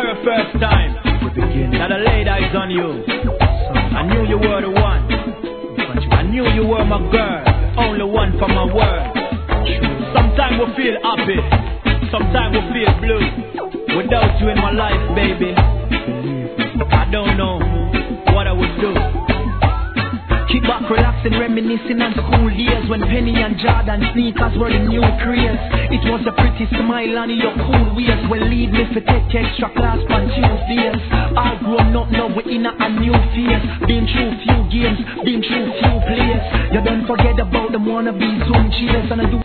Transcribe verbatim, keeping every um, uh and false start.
very first time that I laid eyes on you, I knew you were the one. I knew you were my girl, the only one for my world. Sometimes we feel happy, sometimes we feel blue. Without you in my life, baby, I don't know what I would do. Keep back relaxing, reminiscing on school years when Penny and Jordan sneakers were the new craze. It was a pretty smile on your cool ways will lead me to take extra class on Tuesdays. All grown up now, we're in a, a new phase. Been through few games, been through few plays. You don't forget about them wannabe Zoom cheers, and I do